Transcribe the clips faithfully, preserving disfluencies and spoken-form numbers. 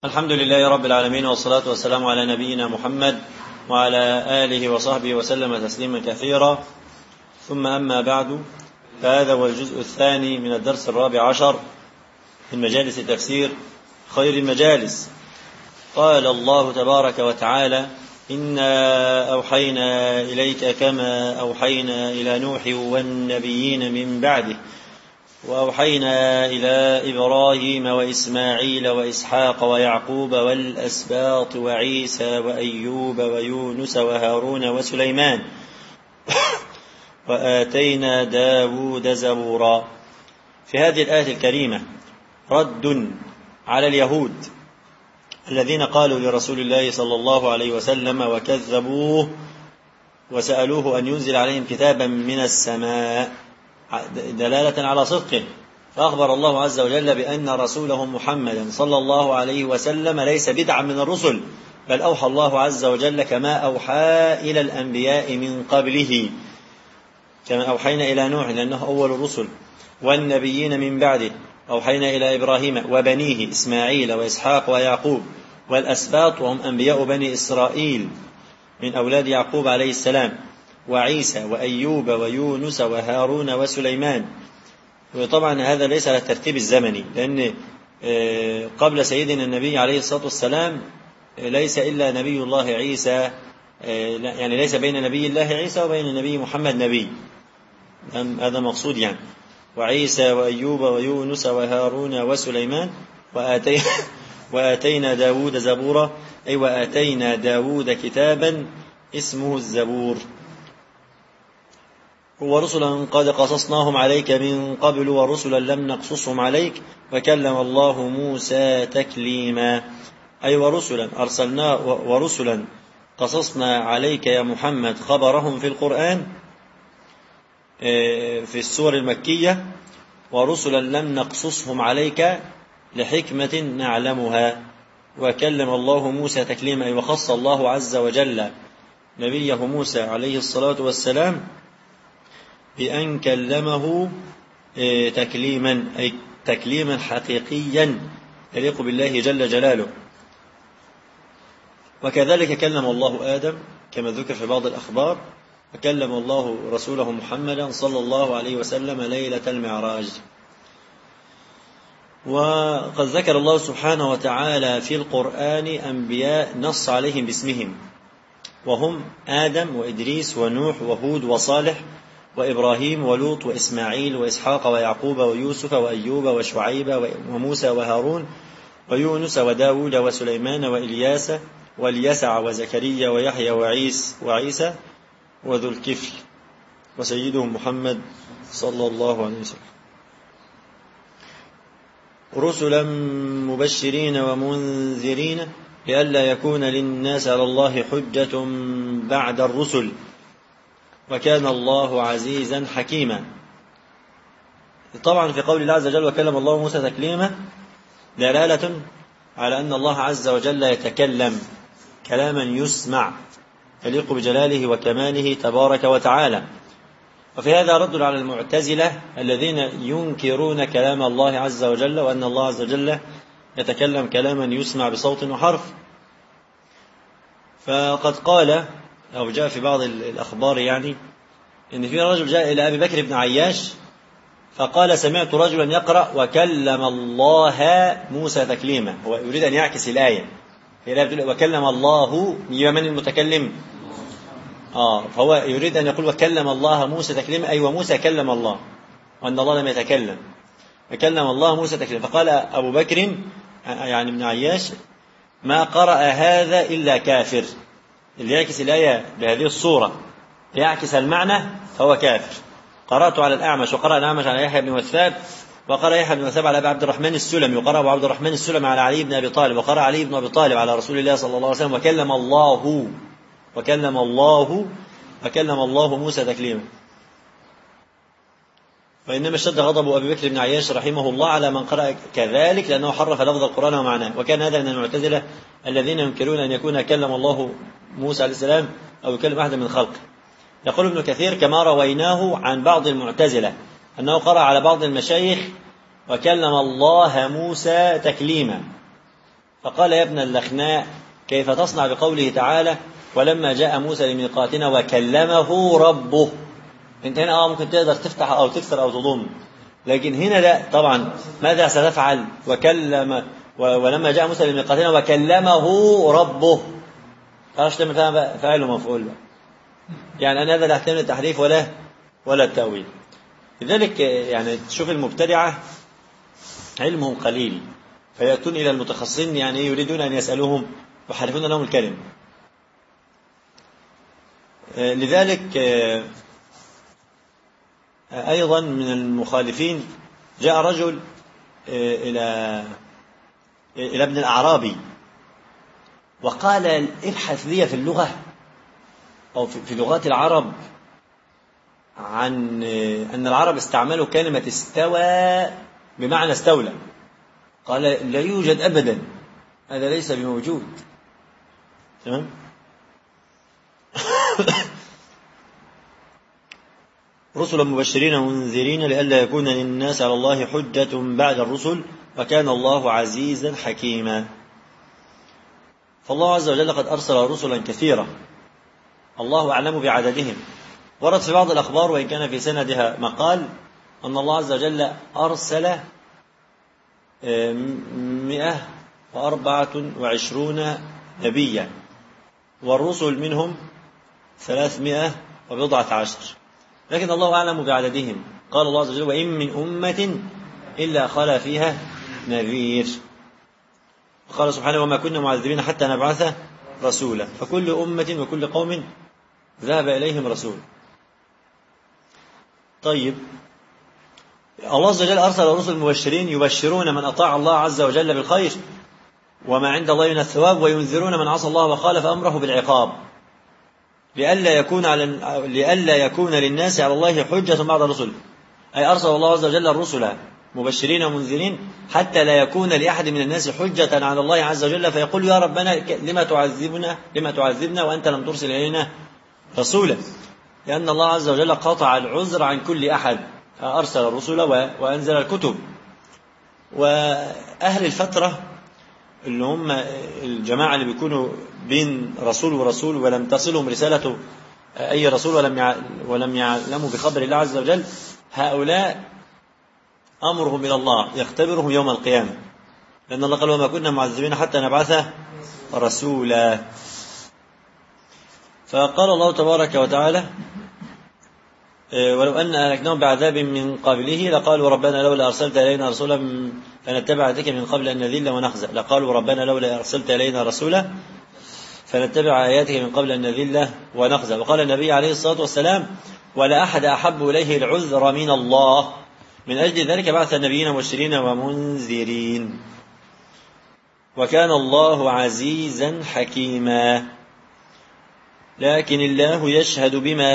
الحمد لله رب العالمين، والصلاة والسلام على نبينا محمد وعلى آله وصحبه وسلم تسليما كثيرا. ثم أما بعد، فهذا هو الجزء الثاني من الدرس الرابع عشر من مجالس التفسير خير المجالس. قال الله تبارك وتعالى: إنا أوحينا إليك كما أوحينا إلى نوح والنبيين من بعده، وأوحينا إلى إبراهيم وإسماعيل وإسحاق ويعقوب والأسباط وعيسى وأيوب ويونس وهارون وسليمان وآتينا داود زبورا. في هذه الآية الكريمة رد على اليهود الذين قالوا لرسول الله صلى الله عليه وسلم وكذبوه وسألوه أن ينزل عليهم كتابا من السماء دلالة على صدقه، فأخبر الله عز وجل بأن رسوله محمدا صلى الله عليه وسلم ليس بدعا من الرسل، بل أوحى الله عز وجل كما أوحى إلى الأنبياء من قبله، كما أوحينا إلى نوح لأنه أول الرسل، والنبيين من بعده، أوحينا إلى إبراهيم وبنيه إسماعيل وإسحاق ويعقوب والأسباط وهم أنبياء بني إسرائيل من أولاد يعقوب عليه السلام، وعيسى وأيوب ويونس وهارون وسليمان. وطبعا هذا ليس على الترتيب الزمني، لأن قبل سيدنا النبي عليه الصلاة والسلام ليس إلا نبي الله عيسى، يعني ليس بين نبي الله عيسى وبين النبي محمد نبي، هذا مقصود يعني. وعيسى وأيوب ويونس وهارون وسليمان وآتينا, وآتينا داود زبورا، أي وآتينا داود كتابا اسمه الزبور. ورسلا قد قصصناهم عليك من قبل ورسلا لم نقصصهم عليك وكلم الله موسى تكليما، أي ورسلا أرسلنا ورسلا قصصنا عليك يا محمد خبرهم في القرآن في السور المكية، ورسلا لم نقصصهم عليك لحكمة نعلمها. وكلم الله موسى تكليما، أي وخص الله عز وجل نبيه موسى عليه الصلاة والسلام بأن كلمه تكليما، أي تكليما حقيقيا يليق بالله جل جلاله. وكذلك كلم الله آدم كما ذكر في بعض الأخبار، وكلم الله رسوله محمدا صلى الله عليه وسلم ليلة المعراج. وقد ذكر الله سبحانه وتعالى في القرآن أنبياء نص عليهم باسمهم، وهم آدم وإدريس ونوح وهود وصالح وإبراهيم ولوط وإسماعيل وإسحاق ويعقوب ويوسف وأيوب وشعيب وموسى وهارون ويونس وداود وسليمان وإلياس واليسع وزكريا ويحيى وعيس وعيسى وذو الكفل وسيدهم محمد صلى الله عليه وسلم، رسلا مبشرين ومنذرين لئلا يكون للناس على الله حجة بعد الرسل وكان الله عزيزا حكيما. طبعا في قول الله عز وجل وكلم الله موسى تكليما دلالة على أن الله عز وجل يتكلم كلاما يسمع يليق بجلاله وكماله تبارك وتعالى. وفي هذا رد على المعتزلة الذين ينكرون كلام الله عز وجل، وأن الله عز وجل يتكلم كلاما يسمع بصوت وحرف. فقد قال أو جاء في بعض الأخبار يعني إن في رجل جاء إلى أبي بكر بن عياش فقال سمعت رجلا يقرأ وكلم الله موسى تكليما، هو يريد أن يعكس الآية، هي الآية بتقول وكلم الله، من المتكلم؟ آه فهو يريد أن يقول وكلم الله موسى تكليما، أي وموسى كلم الله وأن الله لم يتكلم، وكلم الله موسى تكليما. فقال أبو بكر يعني ابن عياش ما قرأ هذا إلا كافر، اللي يعكس الآية بهذه الصورة يعكس المعنى فهو كافر. قرأت على الأعمش وقرأ الأعمش على يحيى بن وثاب، وقرأ يحيى بن وثاب على أبي عبد الرحمن السلمي، وقرأ أبو عبد الرحمن السلمي على علي بن أبي طالب، وقرأ علي بن أبي طالب على رسول الله صلى الله عليه وسلم وكلم الله وكلم الله وكلم الله موسى تكليما. وإنما اشتد غضب أبي بكر بن عياش رحمه الله على من قرأ كذلك لأنه حرف لفظ القرآن ومعناه، وكان هذا من المعتزلة الذين ينكرون أن يكون كلم الله موسى عليه السلام أو يكلم أحد من خلقه. يقول ابن كثير كما رويناه عن بعض المعتزلة أنه قرأ على بعض المشايخ وكلم الله موسى تكليما، فقال يا ابن اللخناء كيف تصنع بقوله تعالى ولما جاء موسى لميقاتنا وكلمه ربه. انت هنا اه ممكن تقدر تفتح او تكسر او تضم، لكن هنا لا طبعا. ماذا ستفعل؟ وكلم ولما جاء موسى لميقاتنا وكلمه ربه، تعرفش تعمل فيها فاعل ومفعول بقى. يعني انا هذا لا يحتمل التحريف ولا ولا التأويل. لذلك يعني تشوف المبتدعة علمهم قليل فيأتون إلى المتخصصين يعني يريدون أن يسألوهم ويحرفون لهم الكلم. لذلك أيضا من المخالفين جاء رجل إلى إلى ابن الأعرابي وقال ابحث لي في اللغة أو في لغات العرب عن أن العرب استعملوا كلمة استوى بمعنى استولى. قال لا يوجد أبدا، هذا ليس بموجود. تمام. رسلا مبشرين ومنذرين لئلا يكون للناس على الله حجة بعد الرسل وكان الله عزيزا حكيما. فالله عز وجل قد أرسل رسلا كثيرة الله أعلم بعددهم. ورد في بعض الأخبار وإن كان في سندها مقال أن الله عز وجل أرسل مئة وأربعة وعشرون نبيا والرسل منهم ثلاثمائة وبضعة عشر، لكن الله أعلم بعددهم. قال الله عز وجل وإن من أمة إلا خلا فيها نذير. قال سبحانه وما كنا معذبين حتى نبعث رسولا، فكل أمة وكل قوم ذهب إليهم رسول. طيب الله عز وجل أرسل رسل مبشرين يبشرون من أطاع الله عز وجل بالخير وما عند الله من الثواب وينذرون من عصى الله وخالف أمره بالعقاب لئلا يكون على لئلا يكون للناس على الله حجة بعد الرسل. أي أرسل الله عز وجل الرسل مبشرين ومنذرين حتى لا يكون لأحد من الناس حجة على الله عز وجل فيقول يا ربنا لما تعذبنا لما تعذبنا وأنت لم ترسل إلينا رسولا، لأن الله عز وجل قطع العذر عن كل أحد، أرسل الرسل وأنزل الكتب. وأهل الفترة اللي هم الجماعة اللي بيكونوا بين رسول ورسول ولم تصلهم رسالة أي رسول ولم ولم يعلموا بخبر الله عز وجل، هؤلاء أمرهم إلى الله يختبرهم يوم القيامة، لأن الله قال وما كنا معذبين حتى نبعث رسولا. فقال الله تبارك وتعالى ولو أن أهلكناهم بعذاب من قبله لقالوا ربنا لولا أرسلت إلينا رسولا فنتبع آياتك من قبل أن نذل ونخزى. لقالوا ربنا لولا أرسلت إلينا رسولا فنتبع آياتك من قبل أن نذل ونخزى. وقال النبي عليه الصلاة والسلام ولا أحد أحب إليه العذر من الله، من أجل ذلك بعث النبيين مبشرين ومنذرين وكان الله عزيزا حكيما. لكن الله يشهد بما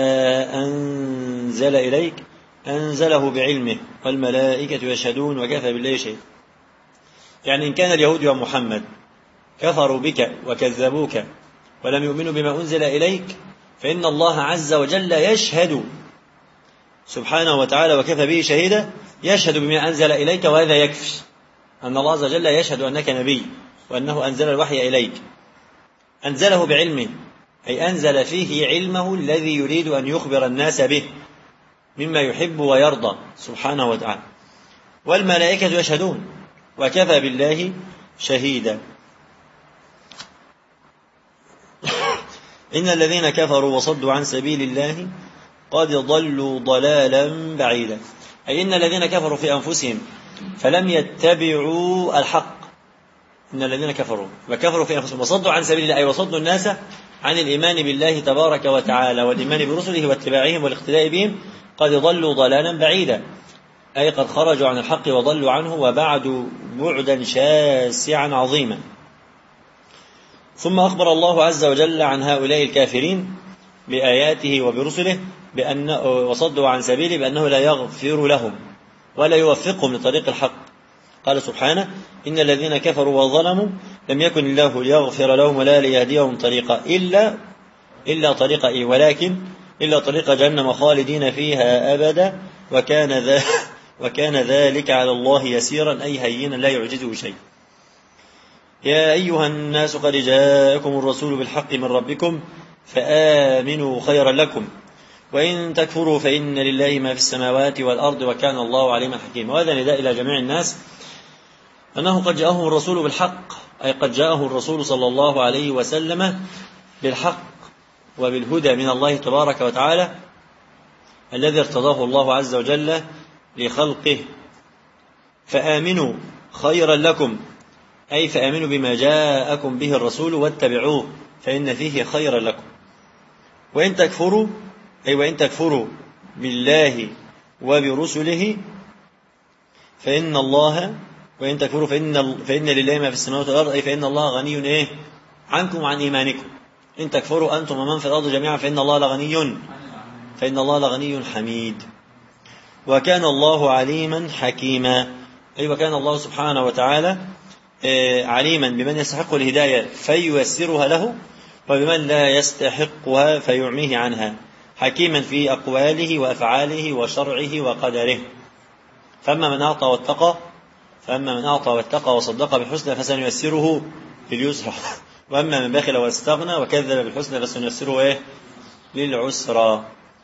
أنزل إليك أنزله بعلمه والملائكة يشهدون وكفى بالله شهيدا. يعني إن كان اليهود يا محمد كفروا بك وكذبوك ولم يؤمنوا بما أنزل إليك فإن الله عز وجل يشهد سبحانه وتعالى وكفى به شهيدا، يشهد بما أنزل إليك، وهذا يكفي أن الله عز وجل يشهد أنك نبي وأنه أنزل الوحي إليك. أنزله بعلمه أي أنزل فيه علمه الذي يريد أن يخبر الناس به مما يحب ويرضى سبحانه وتعالى. والملائكة يشهدون وكفى بالله شهيدا. إن الذين كفروا وصدوا عن سبيل الله قد ضلوا ضلالا بعيدا. أي إن الذين كفروا في أنفسهم فلم يتبعوا الحق. إن الذين كفروا وكفروا في أنفسهم وصدوا عن سبيل الله أي وصدوا الناس عن الإيمان بالله تبارك وتعالى والإيمان برسله واتباعهم والاقتداء بهم قد ضلوا ضلالا بعيدا، أي قد خرجوا عن الحق وضلوا عنه وبعدوا بعدا شاسعا عظيما. ثم أخبر الله عز وجل عن هؤلاء الكافرين بآياته وبرسله بأن وصدوا عن سبيله بأنه لا يغفر لهم ولا يوفقهم لطريق الحق. قال سبحانه إن الذين كفروا وظلموا لم يكن الله ليغفر لهم ولا ليهديهم طريقا إلا إلا طريق إيه ولكن إلا طريق جهنم خالدين فيها أبدا وكان ذا وكان ذلك على الله يسيرا أي هينا لا يعجزه شيء. يا أيها الناس قد جاءكم الرسول بالحق من ربكم فآمنوا خيرا لكم وإن تكفروا فإن لله ما في السماوات والأرض وكان الله عليما حكيما. وهذا نداء إلى جميع الناس أنه قد جاءهم الرسول بالحق، أي قد جاءه الرسول صلى الله عليه وسلم بالحق وبالهدى من الله تبارك وتعالى الذي ارتضاه الله عز وجل لخلقه. فآمنوا خيرا لكم، أي فآمنوا بما جاءكم به الرسول واتبعوه فإن فيه خيرا لكم. وإن تكفروا، أي وإن تكفروا بالله وبرسله فإن الله وإن تكفروا فإن, فإن لله ما في السماوات والأرض، أي فإن الله غني إيه عنكم وعن إيمانكم. إن تكفروا أنتم ومن في الأرض جميعا فإن الله لغني فإن الله لغني حميد. وكان الله عليما حكيما، أي وكان الله سبحانه وتعالى عليما بمن يستحق الهداية فييسرها له وبمن لا يستحقها فيعميه عنها، حكيما في أقواله وأفعاله وشرعه وقدره. فأما من أعطى واتقى فأما من أعطى واتقى وصدق بالحسنى فسنيسره لليسرى وأما من بخل واستغنى وكذب بالحسنى فسنيسره إيه للعسرى.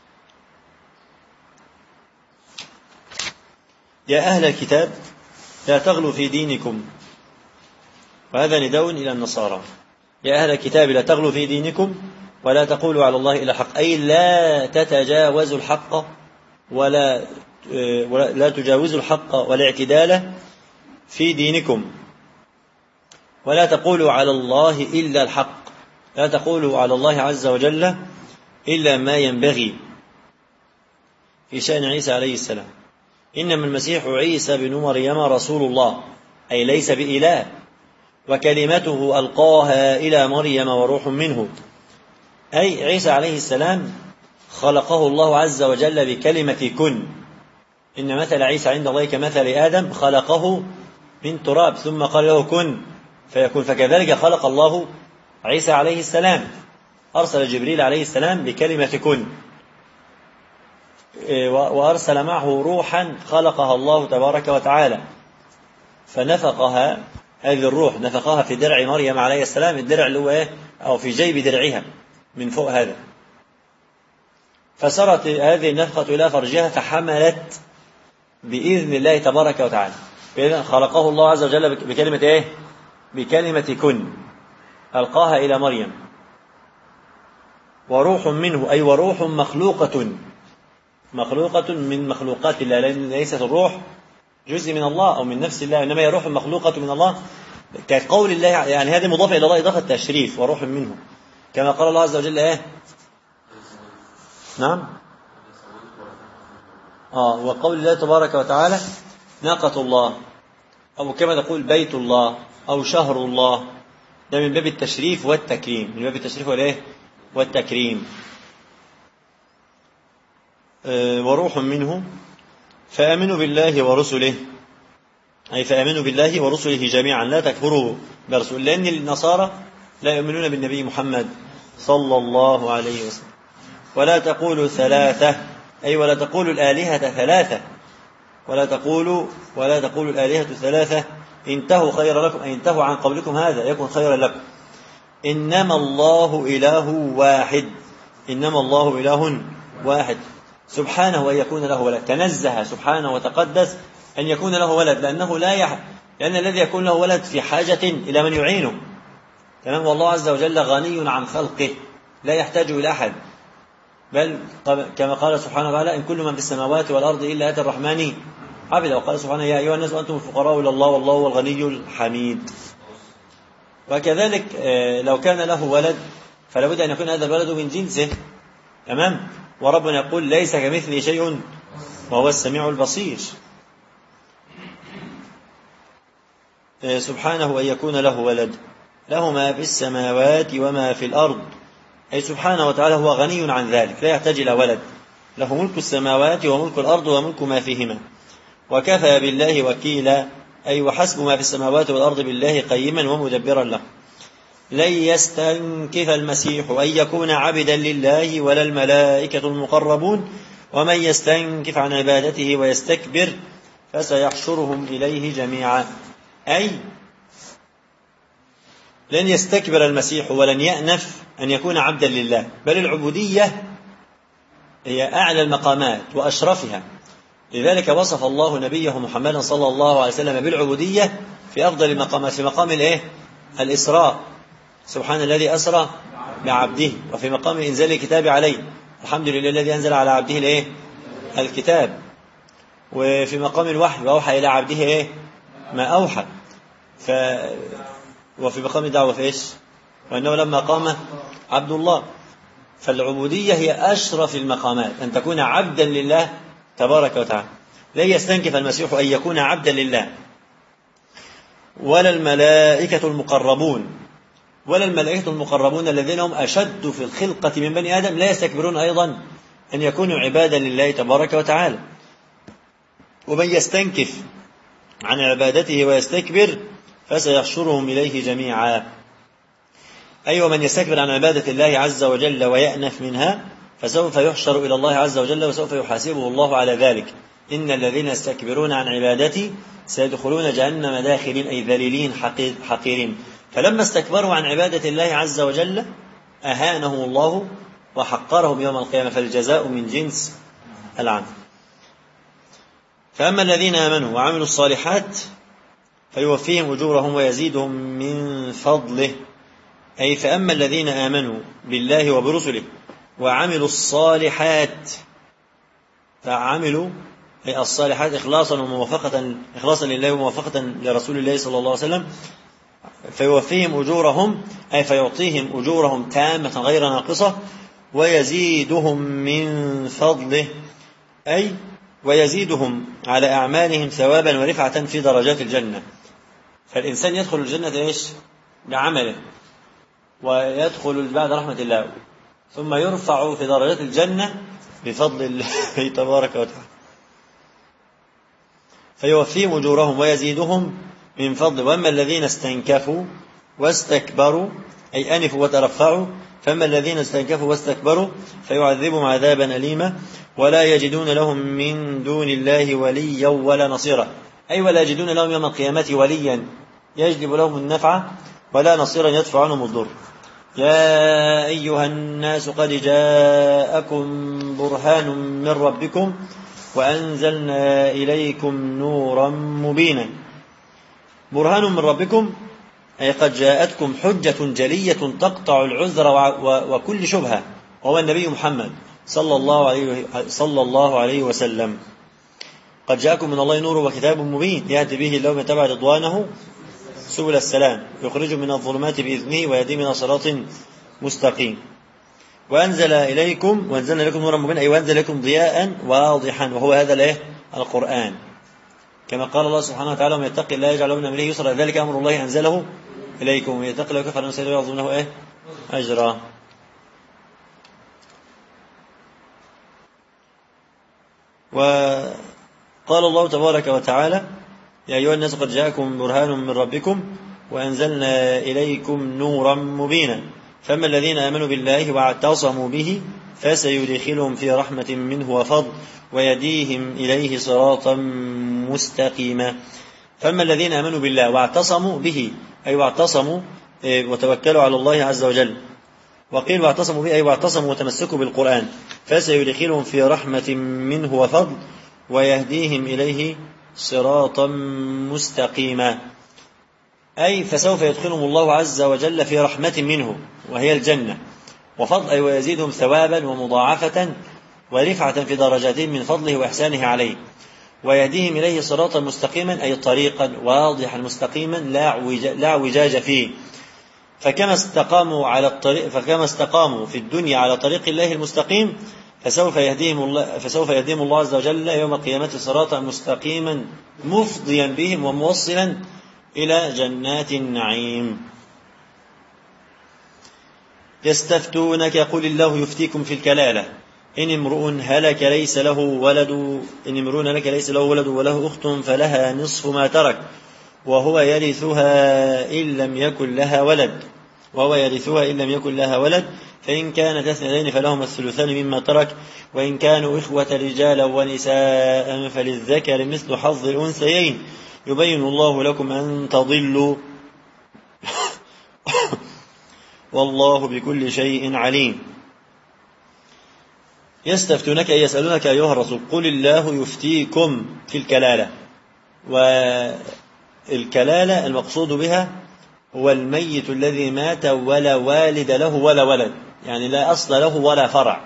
يا أهل الكتاب لا تغلوا في دينكم، وهذا نداء إلى النصارى. يا أهل الكتاب لا تغلوا في دينكم ولا تقولوا على الله إلا حق، أي لا تتجاوزوا الحق ولا لا تجاوزوا الحق والاعتدال في دينكم، ولا تقولوا على الله إلا الحق، لا تقولوا على الله عز وجل إلا ما ينبغي في شأن عيسى عليه السلام. إنما المسيح عيسى بن مريم رسول الله، أي ليس بإله، وكلمته ألقاها إلى مريم وروح منه، أي عيسى عليه السلام خلقه الله عز وجل بكلمة كن. إن مثل عيسى عند الله كمثل آدم خلقه من تراب ثم قال له كن فيكون، فكذلك خلق الله عيسى عليه السلام، أرسل جبريل عليه السلام بكلمة كن، وأرسل معه روحا خلقها الله تبارك وتعالى فنفقها، هذه الروح نفقها في درع مريم عليه السلام، الدرع اللي هو إيه أو في جيب درعها من فوق هذا، فسرت هذه النفقة إلى فرجها فحملت بإذن الله تبارك وتعالى. خلقه الله عز وجل بكلمة إيه بكلمة كن ألقاها إلى مريم، وروح منه، أي وروح مخلوقة مخلوقة من مخلوقات الله، لأن ليست الروح جزء من الله أو من نفس الله، إنما هي روح مخلوقة من الله كقول الله، يعني هذه مضافة إلى الله إضافة تشريف، وروح منه كما قال الله عز وجل إيه نعم آه وقول الله تبارك وتعالى ناقة الله، أو كما تقول بيت الله أو شهر الله، ده من باب التشريف والتكريم، من باب التشريف والإيه والتكريم. آه وروح منه فآمنوا بالله ورسله، أي فآمنوا بالله ورسله جميعا، لا تكفروا برسول، لأن النصارى لا يؤمنون بالنبي محمد صلى الله عليه وسلم. ولا تقولوا ثلاثة، أي ولا تقولوا الآلهة ثلاثة، ولا تقولوا ولا تقولوا الآلهة ثلاثة انتهوا خيرا لكم، أي انتهوا عن قولكم هذا يكون خيرا لكم. إنما الله إله واحد، إنما الله إله واحد، سبحانه أن يكون له ولد، تنزه سبحانه وتقدس أن يكون له ولد، لأنه لا يح... لأن الذي يكون له ولد في حاجة إلى من يعينه، تمام. والله عز وجل غني عن خلقه لا يحتاج إلى أحد، بل كما قال سبحانه وتعالى إن كل من في السماوات والأرض إلا آتي الرحمن عبدا، وقال سبحانه يا أيها الناس وأنتم الفقراء إلى الله والله هو الغني الحميد. وكذلك لو كان له ولد فلا بد أن يكون هذا الولد من جنسه، تمام. وربنا يقول ليس كمثله شيء وهو السميع البصير، سبحانه أن يكون له ولد، له ما في السماوات وما في الأرض، أي سبحانه وتعالى هو غني عن ذلك لا يحتاج إلى ولد، له ملك السماوات وملك الأرض وملك ما فيهما، وكفى بالله وكيلا، أي وحسب ما في السماوات والأرض بالله قيما ومدبرا له. لن يستنكف المسيح أن يكون عبدا لله ولا الملائكة المقربون ومن يستنكف عن عبادته ويستكبر فسيحشرهم إليه جميعا، أي لن يستكبر المسيح ولن يأنف أن يكون عبدا لله، بل العبودية هي أعلى المقامات وأشرفها. لذلك وصف الله نبيه محمدا صلى الله عليه وسلم بالعبودية في أفضل المقامات، في مقام الإيه؟ الإسراء، سبحان الذي أسرى بعبده، وفي مقام إنزال الكتاب عليه، الحمد لله الذي أنزل على عبده الإيه؟ الكتاب. وفي مقام الوحي، وأوحى إلى عبده إيه؟ ما أوحى. ف... وفي مقام الدعوة في إيش؟ وأنه لما قام عبد الله. فالعبودية هي أشرف المقامات، أن تكون عبدا لله تبارك وتعالى. لا يستنكف المسيح أن يكون عبدا لله، ولا الملائكة المقربون ولا الملائكة المقربون الذين هم أشد في الخلقة من بني آدم لا يستكبرون أيضا أن يكونوا عبادا لله تبارك وتعالى. ومن يستنكف عن عبادته ويستكبر فسيحشرهم إليه جميعا. أي ومن يستكبر عن عبادة الله عز وجل ويأنف منها فسوف يحشر إلى الله عز وجل وسوف يحاسبه الله على ذلك. إن الذين يستكبرون عن عبادتي سيدخلون جهنم داخلين، أي ذليلين حقيرين. فلما استكبروا عن عبادة الله عز وجل أهانهم الله وحقرهم يوم القيامة، فالجزاء من جنس العمل. فأما الذين آمنوا وعملوا الصالحات فيوفيهم أجورهم ويزيدهم من فضله. أي فأما الذين آمنوا بالله وبرسله وعملوا الصالحات، فعملوا أي الصالحات إخلاصا وموافقة إخلاصا لله وموافقة لرسول الله صلى الله عليه وسلم، فيوفيهم أجورهم أي فيعطيهم أجورهم تامة غير ناقصة، ويزيدهم من فضله أي ويزيدهم على أعمالهم ثوابا ورفعة في درجات الجنة. فالإنسان يدخل الجنة إيش؟ بعمله، ويدخل بعد رحمة الله، ثم يرفع في درجات الجنة بفضل الله تبارك وتعالى. فيوفيهم أجورهم ويزيدهم من فضل. وأما الذين استنكفوا واستكبروا أي أنفوا وترفعوا، فأما الذين استنكفوا واستكبروا فيعذبهم عذابا أليما ولا يجدون لهم من دون الله وليا ولا نصيرا. أي ولا يجدون لهم يوم القيامة وليا يجلب لهم النفع ولا نصيرا يدفع عنهم الضر. يا أيها الناس قد جاءكم برهان من ربكم وأنزلنا إليكم نورا مبينا. برهان من ربكم أي قد جاءتكم حجة جلية تقطع العذر وكل شبهة، وهو النبي محمد صلى الله عليه صلى الله عليه وسلم. قد جاءكم من الله نور وكتاب مبين يهدي به الله من تبع رضوانه سبل السلام، يخرج من الظلمات بإذنه ويهدي من صراط مستقيم. وأنزل إليكم وأنزلنا لكم نورا مبينا أي وأنزل لكم ضياء واضحا، وهو هذا الايه القرآن، كما قال الله سبحانه وتعالى ومن يتق الله يجعل له من أمره يسرا ذلك أمر الله أنزله إليكم ومن يتق الله ويكفر عنه سيئاته يعظم له إيه أجرا. وقال الله تبارك وتعالى يا أيها الناس قد جاءكم برهان من ربكم وأنزلنا إليكم نورا مبينا. فأما الذين آمنوا بالله واعتصموا به فسيدخلهم في رحمة منه وفضل ويديهم إليه صراطا مستقيما. فأما الذين آمنوا بالله واعتصموا به أي واعتصموا وتوكلوا على الله عز وجل، وقيل واعتصموا به أي واعتصموا وتمسكوا بالقرآن، فسيدخلهم في رحمة منه وفضل ويهديهم إليه صراطا مستقيما. أي فسوف يدخلهم الله عز وجل في رحمة منه وهي الجنة، وفضل أي ويزيدهم ثوابا ومضاعفة ورفعة في درجاتهم من فضله وإحسانه عليه، ويهديهم إليه صراطا مستقيما أي طريقا واضحا مستقيما لا اعوجاج فيه. فكما استقاموا على الطريق فكما استقاموا في الدنيا على طريق الله المستقيم فسوف يهديهم الله فسوف يهديهم الله عز وجل يوم القيامة صراطا مستقيما مفضيا بهم وموصلا إلى جنات النعيم. يستفتونك قل الله يفتيكم في الكلالة إن امرؤ هلك ليس له ولد إن امرؤ هلك ليس له ولد وله أخت فلها نصف ما ترك وهو يرثها إن لم يكن لها ولد وهو يرثها إن لم يكن لها ولد فإن كانت اثنتين فلهما الثلثان مما ترك وإن كانوا إخوة رجالا ونساء فللذكر مثل حظ الأنثيين يبين الله لكم أن تضلوا والله بكل شيء عليم. يستفتونك أي يسألونك أيها الرسول قل الله يفتيكم في الكلالة. والكلالة المقصود بها هو الميت الذي مات ولا والد له ولا ولد، يعني لا أصل له ولا فرع.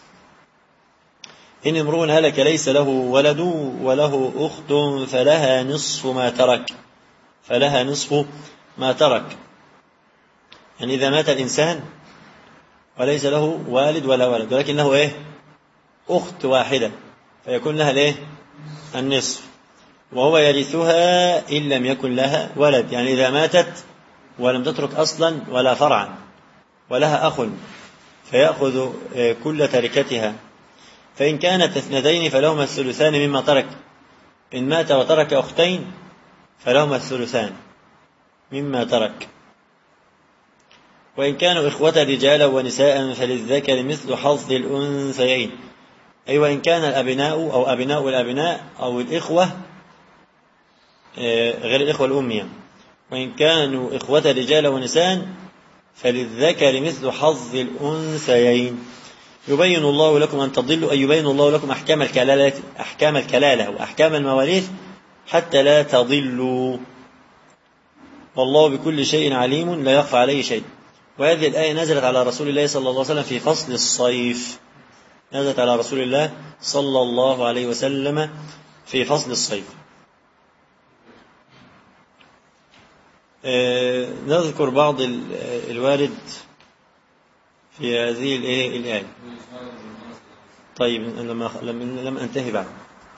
إن امرؤ هلك ليس له ولد وله أخت فلها نصف ما ترك فلها نصف ما ترك يعني إذا مات الإنسان وليس له والد ولا ولد ولكن له إيه؟ أخت واحدة، فيكون لها الإيه؟ النصف، وهو يرثها إن لم يكن لها ولد، يعني إذا ماتت ولم تترك أصلا ولا فرعا ولها أخ فيأخذ كل تركتها. فإن كانت اثنتين فلهما الثلثان مما ترك. إن مات وترك أختين فلهما الثلثان مما ترك. وإن كانوا إخوة رجالا ونساء فللذكر مثل حظ الأنثيين، أي وإن كان الأبناء أو أبناء الأبناء أو الإخوة غير الإخوة الأمية، وإن كانوا إخوة رجالا ونساء فللذكر مثل حظ الأنثيين. يبين الله لكم أن تضلوا، أي يبين الله لكم أحكام الكلالة أحكام الكلالة وأحكام المواريث حتى لا تضلوا، والله بكل شيء عليم لا يخفى عليه شيء. وهذه الآية نزلت على رسول الله صلى الله عليه وسلم في فصل الصيف، نزلت على رسول الله صلى الله عليه وسلم في فصل الصيف. آه نذكر بعض الوارد في هذه الآية. طيب لما لم أنتهي بعد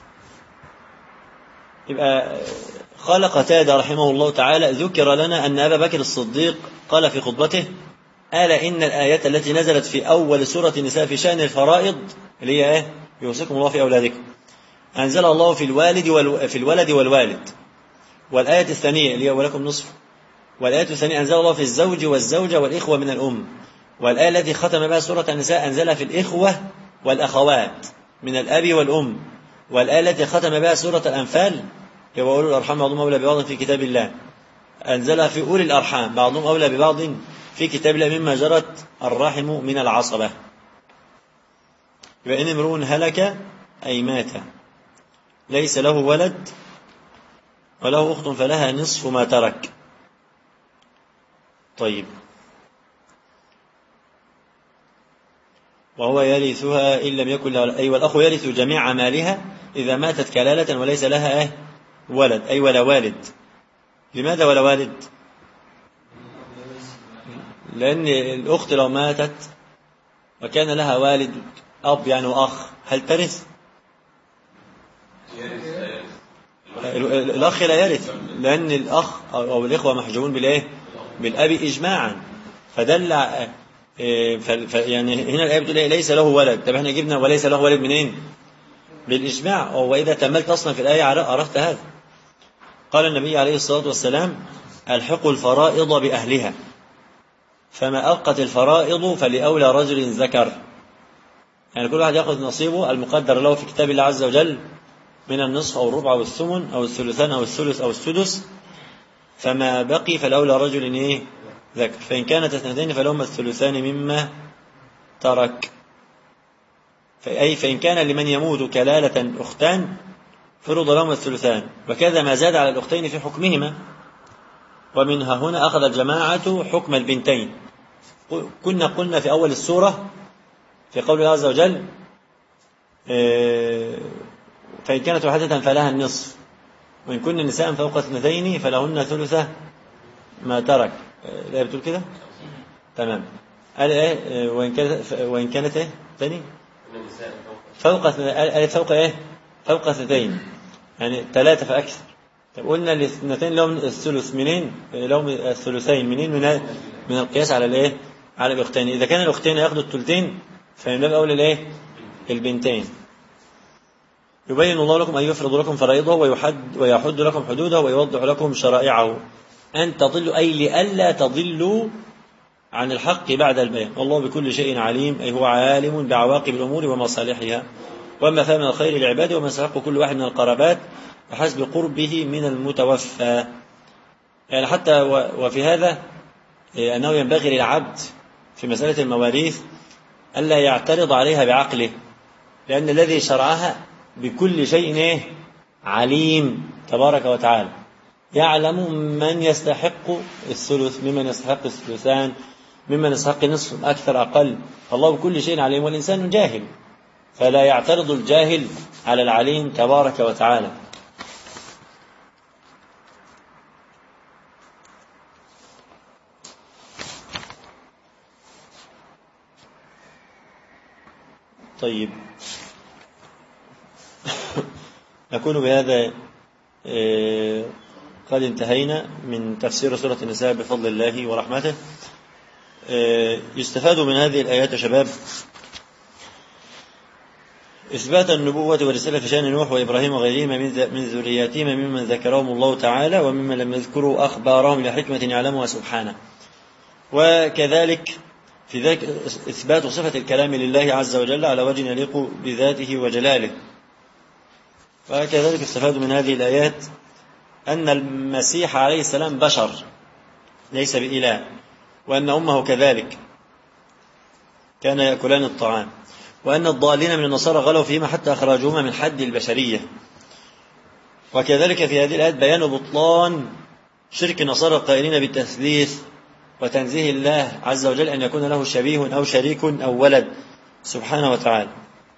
يبقى قال قتادة رحمه الله تعالى ذكر لنا أن أبا بكر الصديق قال في خطبته ألا إن الآية التي نزلت في أول سورة النساء في شأن الفرائض اللي هي إيه؟ يوصيكم الله في أولادكم أنزل الله في الوالد والو... في الولد والوالد. والآية الثانية اللي هي ولكم نصف. والآية الثانية أنزل الله في الزوج والزوجة والإخوة من الأم. والآية التي ختم بها سورة النساء أنزلها في الإخوة والأخوات من الأب والأم. والآية التي ختم بها سورة الأنفال هي وأولو الأرحام بعضهم أولى ببعض في كتاب الله أنزلها في أولي الأرحام بعضهم أولى ببعض في كتاب الله مما جرت الرحم من العصبة. وإن امرؤ هلك أي مات ليس له ولد وله أخت فلها نصف ما ترك. طيب وهو يرثها إن لم يكن له، أي والأخ يرث جميع مالها إذا ماتت كلالة وليس لها إيه؟ ولد، أي ولا والد. لماذا ولا والد؟ لأن الأخت لو ماتت وكان لها والد أب يعني وأخ هل ترث؟ الأخ لا يرث لأن الأخ أو الإخوة محجوبون بالإيه؟ بالأب إجماعا. فدل يعني هنا الآية بتقول ليس له ولد. طب احنا جبنا وليس له ولد منين؟ بالإجماع. وإذا تملت أصلا في الآية عرفت هذا. قال النبي عليه الصلاة والسلام الحقوا الفرائض بأهلها فما أبقت الفرائض فلأولى رجل ذكر، يعني كل واحد يأخذ نصيبه المقدر له في كتاب الله عز وجل من النصف أو الربع أو الثمن أو الثلثان أو الثلث أو السدس، فما بقي فلأولى رجل إيه؟ ذكر. فإن كانت اثنتين فلهما الثلثان مما ترك. أي فإن كان لمن يموت كلالة أختان فرض لهما الثلثان، وكذا ما زاد على الأختين في حكمهما. ومنها هنا أخذ الجماعة حكم البنتين. كنا قلنا في أول السورة في قول الله عز وجل فإن كانت واحدة فلها النصف وإن كن نساء فوق اثنتين فلهن ثلثة ما ترك. الآية بتقول كده تمام. قال إيه وإن كانت وإن كانت إيه ثاني فوق قال فوق إيه فوق اثنتين يعني ثلاثة فأكثر. طب قلنا الاثنتين لهم الثلث منين؟ لهم الثلثين منين؟ من من القياس على الايه؟ على الاختين. اذا كان الاختين ياخذوا الثلثين فمن باب اولى الايه؟ البنتين. يبين الله لكم ان يفرض لكم فرائضه ويحد ويحد لكم حدوده ويوضح لكم شرائعه ان تضلوا، اي لئلا تضلوا عن الحق بعد البيان. والله بكل شيء عليم، اي هو عالم بعواقب الامور ومصالحها وما فهم من الخير لعباده وما سحق كل واحد من القرابات بحسب قربه من المتوفى. يعني حتى وفي هذا أنه ينبغي للعبد في مسألة المواريث ألا يعترض عليها بعقله، لأن الذي شرعها بكل شيء عليم تبارك وتعالى، يعلم من يستحق الثلث ممن يستحق الثلثان ممن يستحق نصف أكثر أقل، الله بكل شيء عليم، والإنسان جاهل، فلا يعترض الجاهل على العليم تبارك وتعالى. طيب، نكون بهذا قد انتهينا من تفسير سورة النساء بفضل الله ورحمته. يستفاد من هذه الآيات يا شباب إثبات النبوة والرسالة في شأن نوح وإبراهيم وغيرهما من ذرياتهما ممن ذكرهم الله تعالى، وممن لم يذكروا أخبارهم لحكمة يعلمها سبحانه. وكذلك في ذلك إثبات صفة الكلام لله عز وجل على وجه يليق بذاته وجلاله. وكذلك استفاد من هذه الآيات أن المسيح عليه السلام بشر ليس بإله، وأن أمه كذلك كان يأكلان الطعام، وأن الضالين من النصارى غلوا فيهما حتى أخرجوهما من حد البشرية. وكذلك في هذه الآيات بيان بطلان شرك النصارى القائلين بالتثليث وتنزيه الله عز وجل أن يكون له شبيه أو شريك أو ولد سبحانه وتعالى.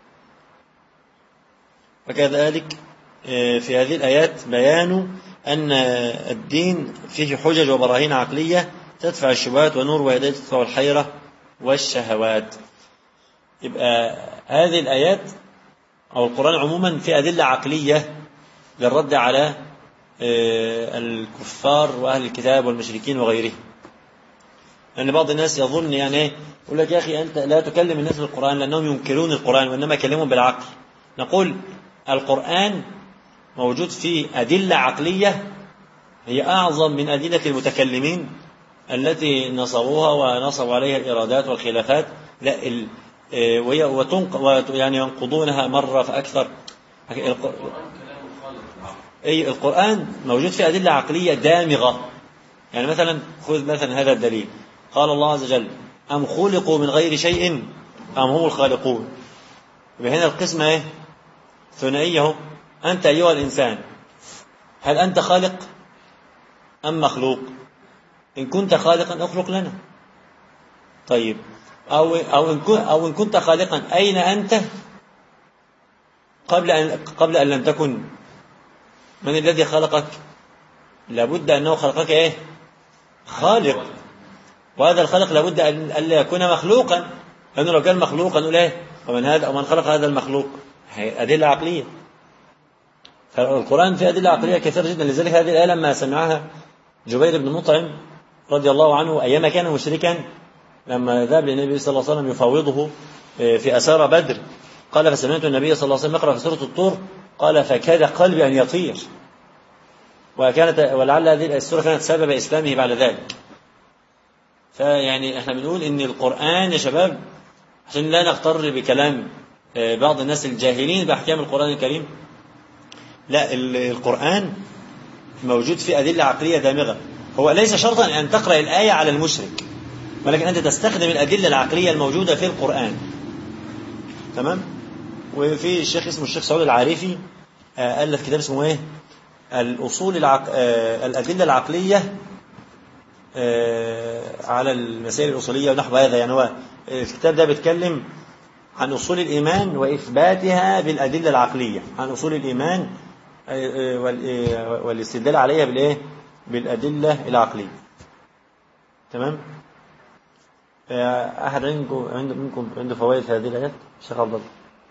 وكذلك في هذه الآيات بيان أن الدين فيه حجج وبراهين عقلية تدفع الشبهات، ونور وهداية تدفع الحيرة والشهوات. يبقى هذه الآيات أو القرآن عموما في أدلة عقلية للرد على الكفار وأهل الكتاب والمشركين وغيرهم. لأن يعني بعض الناس يظن يعني يقول لك يا أخي أنت لا تكلم الناس بالقرآن لأنهم ينكرون القرآن، وإنما يكلمون بالعقل. نقول القرآن موجود فيه أدلة عقلية هي أعظم من أدلة المتكلمين التي نصبوها ونصبوا عليها الإرادات والخلافات، لا وتنق يعني ينقضونها مرة فأكثر. أي القرآن موجود فيه أدلة عقلية دامغة. يعني مثلا خذ مثلا هذا الدليل، قال الله عز وجل أم خلقوا من غير شيء أم هم الخالقون. هنا القسمة ايه؟ ثنائية. أنت أيها الإنسان هل أنت خالق أم مخلوق؟ إن كنت خالقا أخلق لنا. طيب أو, أو, إن, كنت أو إن كنت خالقا أين أنت قبل أن, قبل أن لم تكن؟ من الذي خلقك؟ لابد أنه خلقك إيه؟ خالق. وهذا الخلق لابد أن لا يكون مخلوقا، لأنه لو كان مخلوقا نقول إيه؟ ومن هذا ومن خلق هذا المخلوق؟ أدلة عقلية. فالقرآن فيه أدلة عقلية كثيرة جدا. لذلك هذه الآية لما سمعها جبير بن مطعم رضي الله عنه أيام كان مشركا، لما ذهب للنبي صلى الله عليه وسلم يفاوضه في أسارى بدر، قال فسمعت النبي صلى الله عليه وسلم يقرأ في سورة الطور، قال فكاد قلبي أن يطير. وكانت ولعل هذه السورة كانت سبب إسلامه بعد ذلك. فيعني احنا بنقول إن القرآن يا شباب عشان لا نغتر بكلام بعض الناس الجاهلين بأحكام القرآن الكريم، لا القرآن موجود في أدلة عقلية دامغة. هو ليس شرطا أن تقرأ الآية على المشرك، ولكن أنت تستخدم الأدلة العقلية الموجودة في القرآن. تمام. وفي الشيخ اسمه الشيخ سعود العارفي ألف كتاب اسمه إيه؟ الأصول العق... الأدلة العقلية على المسائل الأصولية ونحو هذا. يعني هو الكتاب ده بيتكلم عن أصول الإيمان وإثباتها بالأدلة العقلية، عن أصول الإيمان والاستدلال عليها بالإيه؟ بالأدلة العقلية. تمام. أحد منكم عنده فوائد في هذه الآيات؟ الشيخ عبد الله.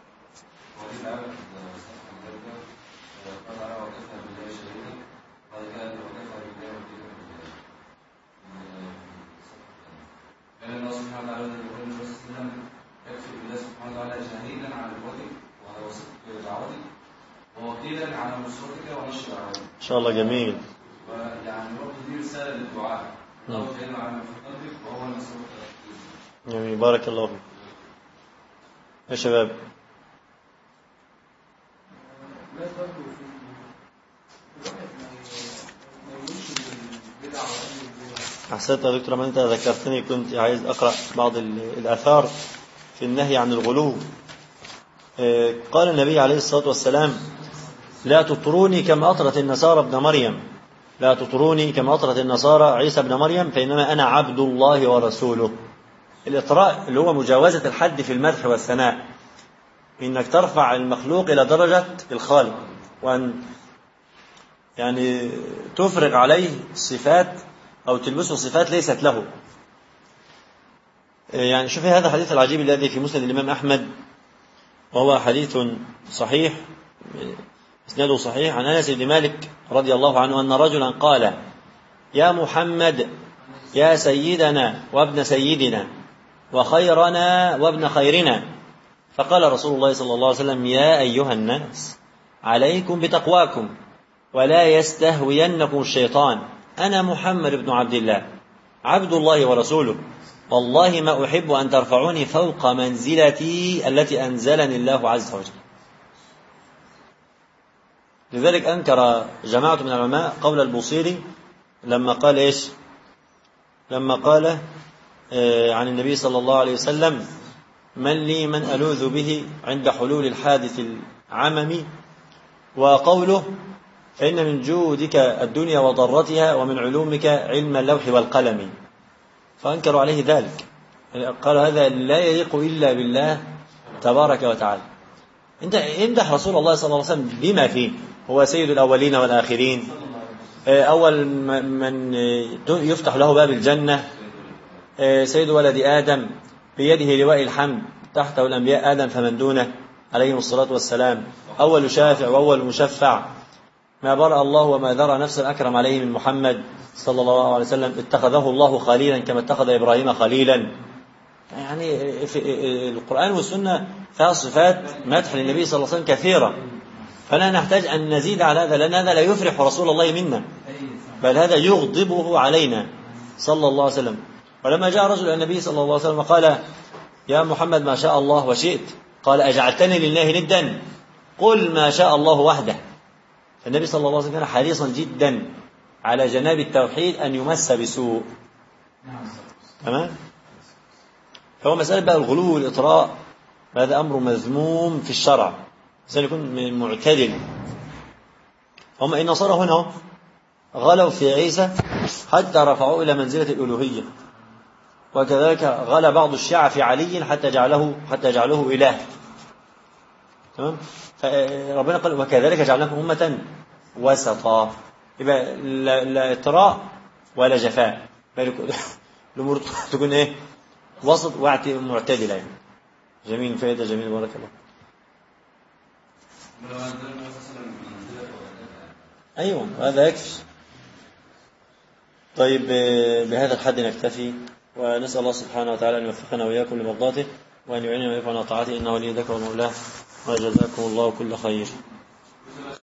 ووكيلا على نصرتك ونشر دعوتك. ان شاء الله جميل. ويعني برضه دي رساله للدعاء. الله كان على قلبك وهو نصرتك. جميل، بارك الله فيك. يا شباب لا برضه في الواحد ما يقولش بالبدع ولا أحسنت يا دكتور، ما أنت ذكرتني كنت عايز أقرأ بعض الآثار في النهي عن الغلو. قال النبي عليه الصلاة والسلام: لا تطروني كما أطرت النصارى ابن مريم لا تطروني كما أطرت النصارى عيسى ابن مريم فإنما أنا عبد الله ورسوله. الإطراء اللي هو مجاوزة الحد في المدح والثناء، إنك ترفع المخلوق إلى درجة الخالق، وأن يعني تفرغ عليه صفات أو تلبسه صفات ليست له. يعني شوفي هذا الحديث العجيب الذي في مسند الإمام أحمد، وهو حديث صحيح اسناده صحيح، عن أنس بن مالك رضي الله عنه أن رجلا قال: يا محمد يا سيدنا وابن سيدنا وخيرنا وابن خيرنا. فقال رسول الله صلى الله عليه وسلم: يا أيها الناس عليكم بتقواكم ولا يستهوينكم الشيطان، أنا محمد بن عبد الله عبد الله ورسوله، والله ما أحب أن ترفعوني فوق منزلتي التي أنزلني الله عز وجل. لذلك أنكر جماعة من العلماء قول البوصيري لما قال إيش لما قال عن النبي صلى الله عليه وسلم: من لي من ألوذ به عند حلول الحادث العممي، وقوله: فإن من جودك الدنيا وضرتها ومن علومك علم اللوح والقلم. فأنكروا عليه ذلك، قالوا هذا لا يليق إلا بالله تبارك وتعالى. انت امدح رسول الله صلى الله عليه وسلم بما فيه، هو سيد الأولين والآخرين، أول من يفتح له باب الجنة، سيد ولد آدم، بيده لواء الحمد، تحته الأنبياء آدم فمن دونه عليهم الصلاة والسلام، أول شافع وأول مشفع، ما برأ الله وما ذرى نفسا أكرم عليه من محمد صلى الله عليه وسلم، اتخذه الله خليلا كما اتخذ إبراهيم خليلا. يعني في القرآن والسنة فيها صفات مدح للنبي صلى الله عليه وسلم كثيرة، فلا نحتاج أن نزيد على هذا، لأن هذا لا يفرح رسول الله منا، بل هذا يغضبه علينا صلى الله عليه وسلم. ولما جاء رجل النبي صلى الله عليه وسلم وقال: يا محمد ما شاء الله وشئت، قال: أجعلتني لله ندا؟ قل ما شاء الله وحده. فالنبي صلى الله عليه وسلم كان حريصا جدا على جناب التوحيد أن يمس بسوء. تمام؟ فهو مسألة بقى الغلو والإطراء، هذا أمر مذموم في الشرع، إنسان يكون معتدل. هم النصارى هنا غلوا في عيسى حتى رفعوه إلى منزلة الألوهية، وكذلك غلا بعض الشيعة في علي حتى جعله حتى جعله إله. تمام؟ فربنا قال: وكذلك جعلناكم أمة وسطا. يبقى لا, لا إطراء ولا جفاء، الأمور تكون إيه؟ وسط ومعتدلة. يعني جميل، فائدة جميل، بارك الله. أيوة هذا يكفي. طيب بهذا الحد نكتفي، ونسأل الله سبحانه وتعالى أن يوفقنا وإياكم لمرضاته، وأن يعيننا ويفعلنا طاعته، إنه ولي ذكر ومولاه، وجزاكم الله كل خير.